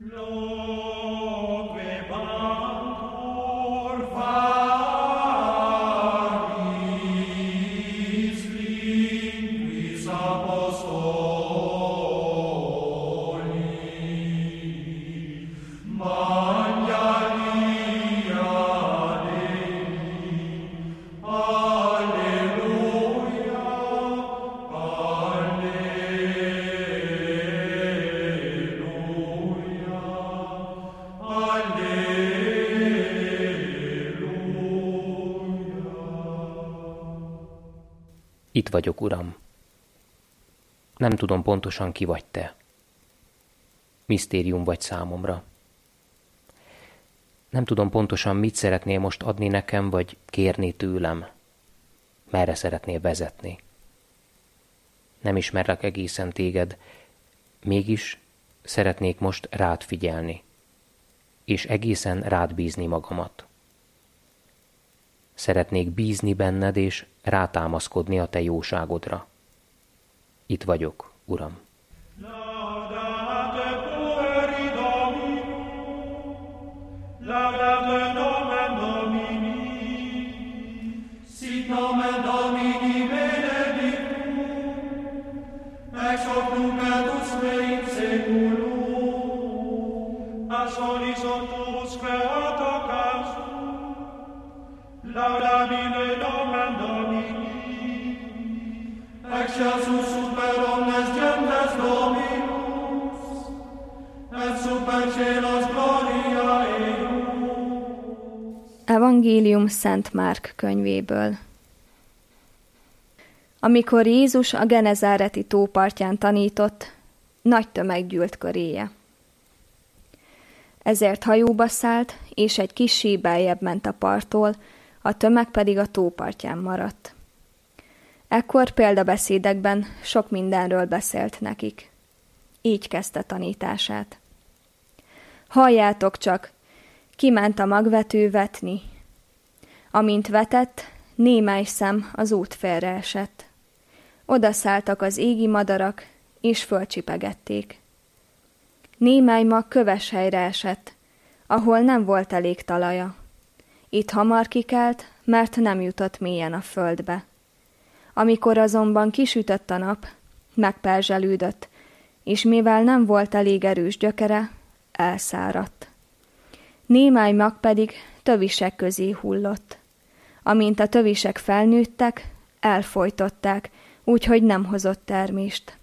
Itt vagyok, Uram. Nem tudom pontosan, ki vagy te. Misztérium vagy számomra. Nem tudom pontosan, mit szeretnél most adni nekem, vagy kérni tőlem. Merre szeretnél vezetni. Nem ismerlek egészen téged, mégis szeretnék most rád figyelni, és egészen rád bízni magamat. Szeretnék bízni benned, és rátámaszkodni a te jóságodra. Itt vagyok, Uram. Laudabile nomen Domini, excelsus super omnes gentes Dominus, et super celos gloria eius. Evangélium Szent Márk könyvéből. Amikor Jézus a Genezáreti tó partján tanított, nagy tömeg gyűlt köréje. Ezért hajóba szállt, és egy kissé beljebb ment a parttól, a tömeg pedig a tópartján maradt. Ekkor példabeszédekben sok mindenről beszélt nekik. Így kezdte tanítását. Halljátok csak, kiment a magvető vetni. Amint vetett, némely szem az út félre esett. Oda szálltak az égi madarak, és fölcsipegették. Némely mag köves helyre esett, ahol nem volt elég talaja. Itt hamar kikelt, mert nem jutott mélyen a földbe. Amikor azonban kisütött a nap, megperzselődött, és mivel nem volt elég erős gyökere, elszáradt. Némely mag pedig tövisek közé hullott. Amint a tövisek felnőttek, elfojtották, úgyhogy nem hozott termést.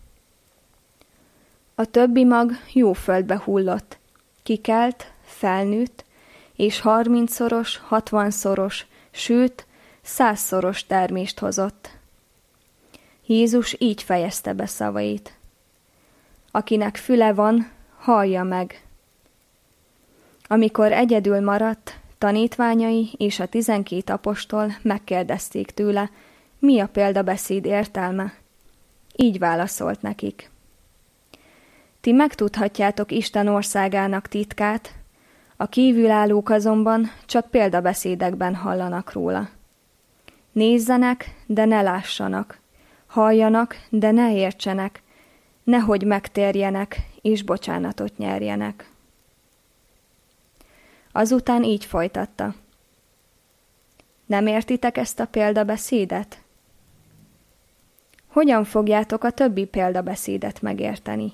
A többi mag jó földbe hullott, kikelt, felnőtt, és 30-szoros, 60-szoros, sőt, 100-szoros termést hozott. Jézus így fejezte be szavait. Akinek füle van, hallja meg. Amikor egyedül maradt, tanítványai és a 12 apostol megkérdezték tőle, mi a példabeszéd értelme. Így válaszolt nekik. Ti megtudhatjátok Isten országának titkát, a kívülállók azonban csak példabeszédekben hallanak róla. Nézzenek, de ne lássanak, halljanak, de ne értsenek, nehogy megtérjenek és bocsánatot nyerjenek. Azután így folytatta. Nem értitek ezt a példabeszédet? Hogyan fogjátok a többi példabeszédet megérteni?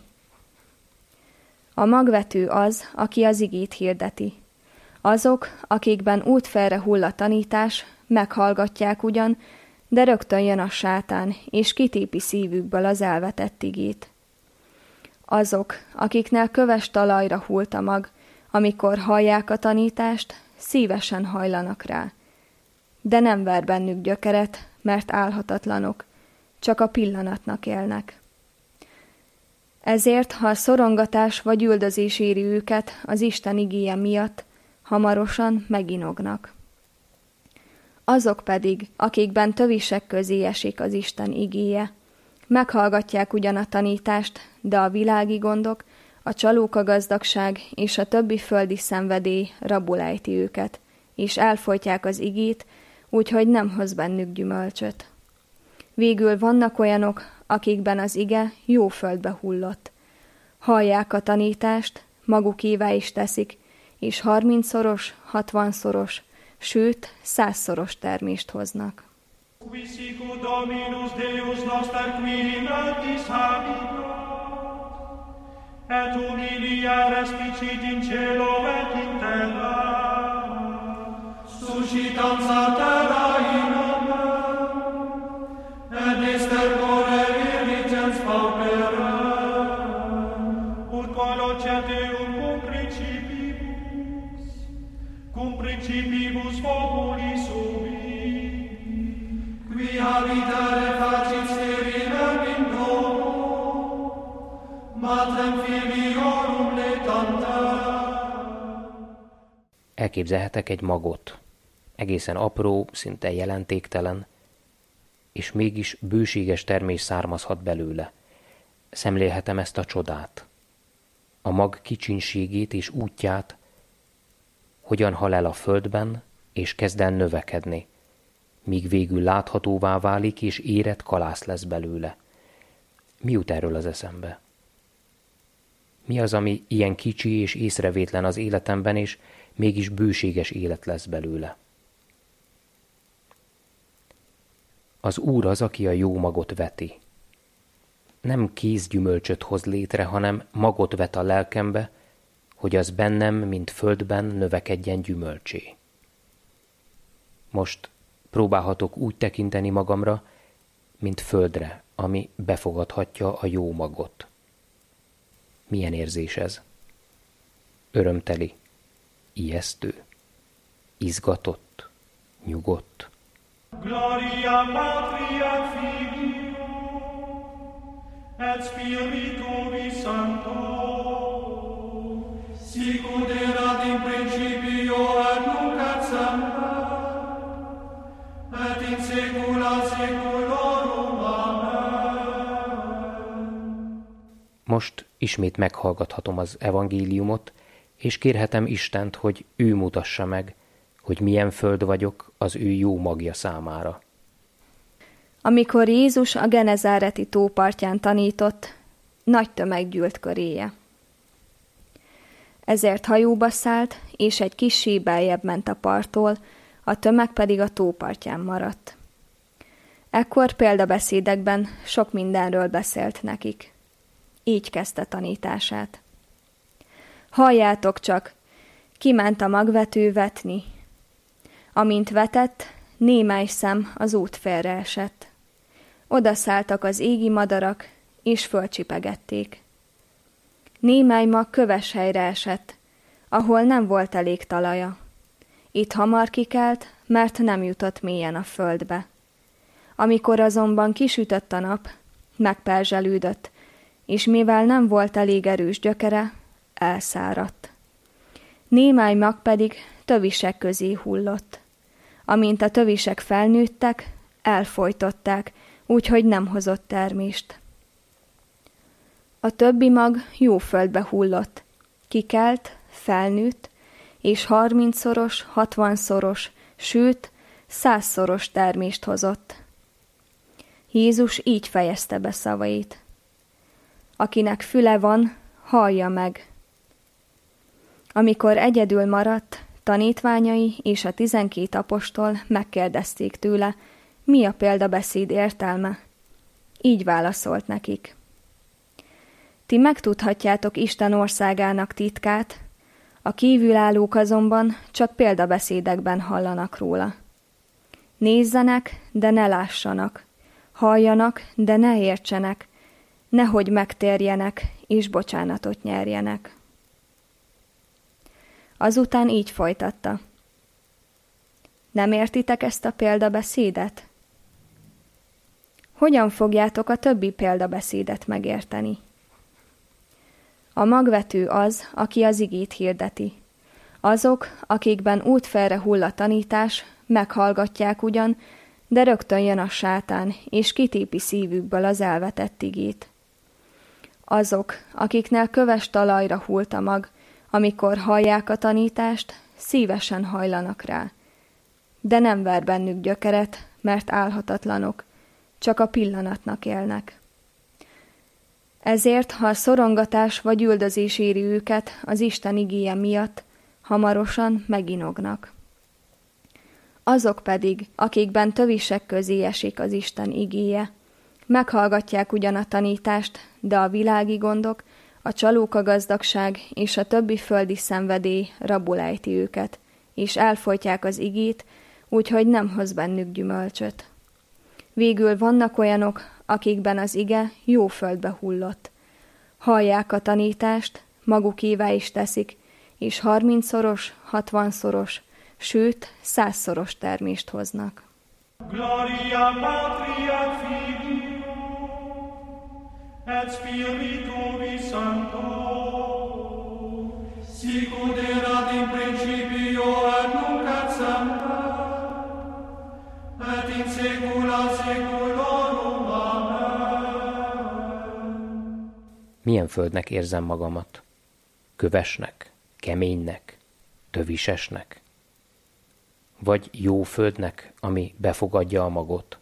A magvető az, aki az igét hirdeti. Azok, akikben útfélre hull a tanítás, meghallgatják ugyan, de rögtön jön a sátán, és kitépi szívükből az elvetett igét. Azok, akiknél köves talajra hullt a mag, amikor hallják a tanítást, szívesen hajlanak rá. De nem ver bennük gyökeret, mert álhatatlanok, csak a pillanatnak élnek. Ezért, ha a szorongatás vagy üldözés éri őket az Isten igéje miatt, hamarosan meginognak. Azok pedig, akikben tövisek közé esik az Isten igéje, meghallgatják ugyan a tanítást, de a világi gondok, a csalókagazdagság és a többi földi szenvedély rabul ejti őket, és elfojtják az igét, úgyhogy nem hoz bennük gyümölcsöt. Végül vannak olyanok, akikben az ige jó földbe hullott. Hallják a tanítást, magukévá is teszik, és 30-szoros, 60-szoros, sőt 100-szoros termést hoznak. Qui sicut Dominus Deus noster qui natis habitat, et humilia respicit in cielo et in terra, suscitans a terra in omnem, et estercore irricens pauperem, ut conocet Deum cum principibus populi subi, qui habitare facit sterilem in domo, matrem filiorum letantem. Elképzelhetek egy magot, egészen apró, szinte jelentéktelen, és mégis bőséges termés származhat belőle. Szemlélhetem ezt a csodát, a mag kicsinségét és útját, hogyan hal el a földben, és kezd el növekedni, míg végül láthatóvá válik, és érett kalász lesz belőle. Mi jut erről az eszembe? Mi az, ami ilyen kicsi és észrevétlen az életemben, és mégis bőséges élet lesz belőle? Az Úr az, aki a jó magot veti. Nem kézgyümölcsöt hoz létre, hanem magot vet a lelkembe, hogy az bennem, mint földben növekedjen gyümölcsé. Most próbálhatok úgy tekinteni magamra, mint földre, ami befogadhatja a jó magot. Milyen érzés ez? Örömteli, ijesztő, izgatott, nyugodt. Gloria Patri et Filio et Spiritui Sancto, sicut erat in principio et nunc et semper, et in saecula saeculorum. Amen. Most ismét meghallgathatom az evangéliumot, és kérhetem Istent, hogy ő mutassa meg, hogy milyen föld vagyok az ő jó magja számára. Amikor Jézus a Genezáreti tó partján tanított, nagy tömeg gyűlt köréje. Ezért hajóba szállt, és egy kissé beljebb ment a parttól, a tömeg pedig a tó partján maradt. Ekkor példabeszédekben sok mindenről beszélt nekik. Így kezdte tanítását. Halljátok csak, kiment a magvető vetni. Amint vetett, némely szem az út félre esett. Odaszálltak az égi madarak, és fölcsipegették. Némely mag köves helyre esett, ahol nem volt elég talaja. Itt hamar kikelt, mert nem jutott mélyen a földbe. Amikor azonban kisütött a nap, megperzselődött, és mivel nem volt elég erős gyökere, elszáradt. Némely mag pedig tövisek közé hullott. Amint a tövisek felnőttek, elfojtották, úgyhogy nem hozott termést. A többi mag jó földbe hullott, kikelt, felnőtt, és 30-szoros, 60-szoros, sőt 100-szoros termést hozott. Jézus így fejezte be szavait. Akinek füle van, hallja meg. Amikor egyedül maradt, tanítványai és a 12 apostol megkérdezték tőle, mi a példabeszéd értelme. Így válaszolt nekik. Ti megtudhatjátok Isten országának titkát, a kívülállók azonban csak példabeszédekben hallanak róla. Nézzenek, de ne lássanak, halljanak, de ne értsenek, nehogy megtérjenek és bocsánatot nyerjenek. Azután így folytatta. Nem értitek ezt a példabeszédet? Hogyan fogjátok a többi példabeszédet megérteni? A magvető az, aki az igét hirdeti. Azok, akikben útfelre hull a tanítás, meghallgatják ugyan, de rögtön jön a sátán, és kitépi szívükből az elvetett igét. Azok, akiknél köves talajra hullt a mag, amikor hallják a tanítást, szívesen hajlanak rá. De nem ver bennük gyökeret, mert álhatatlanok, csak a pillanatnak élnek. Ezért, ha a szorongatás vagy üldözés éri őket az Isten igéje miatt, hamarosan meginognak. Azok pedig, akikben tövisek közé esik az Isten igéje, meghallgatják ugyan a tanítást, de a világi gondok, a csalóka gazdagság és a többi földi szenvedély rabul ejti őket, és elfojtják az igét, úgyhogy nem hoz bennük gyümölcsöt. Végül vannak olyanok, akikben az ige jó földbe hullott. Hallják a tanítást, magukévá is teszik, és 30-szoros, 60-szoros, sőt 100-szoros termést hoznak. Gloria Patri et Filio et Spiritui Sancto, sic ut erat in principio et nunc et semper, et in saecula saeculorum. Amen. Milyen földnek érzem magamat? Kövesnek, keménynek, tövisesnek? Vagy jó földnek, ami befogadja a magot?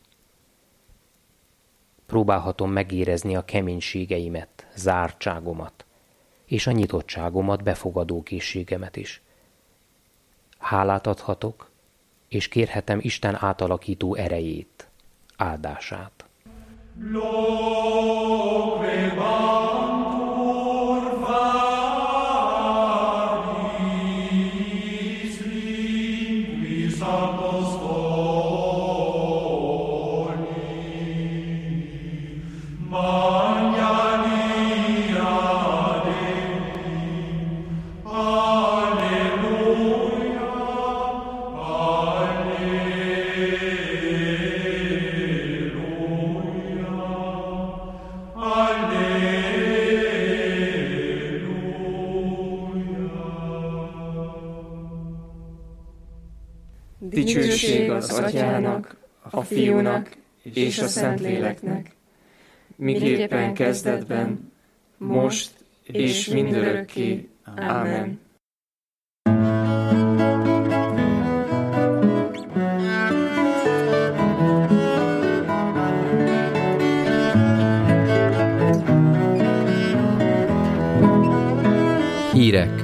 Próbálhatom megérezni a keménységeimet, zártságomat, és a nyitottságomat, befogadó készségemet is. Hálát adhatok, és kérhetem Isten átalakító erejét, áldását. Dicsőség az Atyának, a Fiúnak és a Szentléleknek, miképpen kezdetben, most és mindörökké. Ámen. Hírek.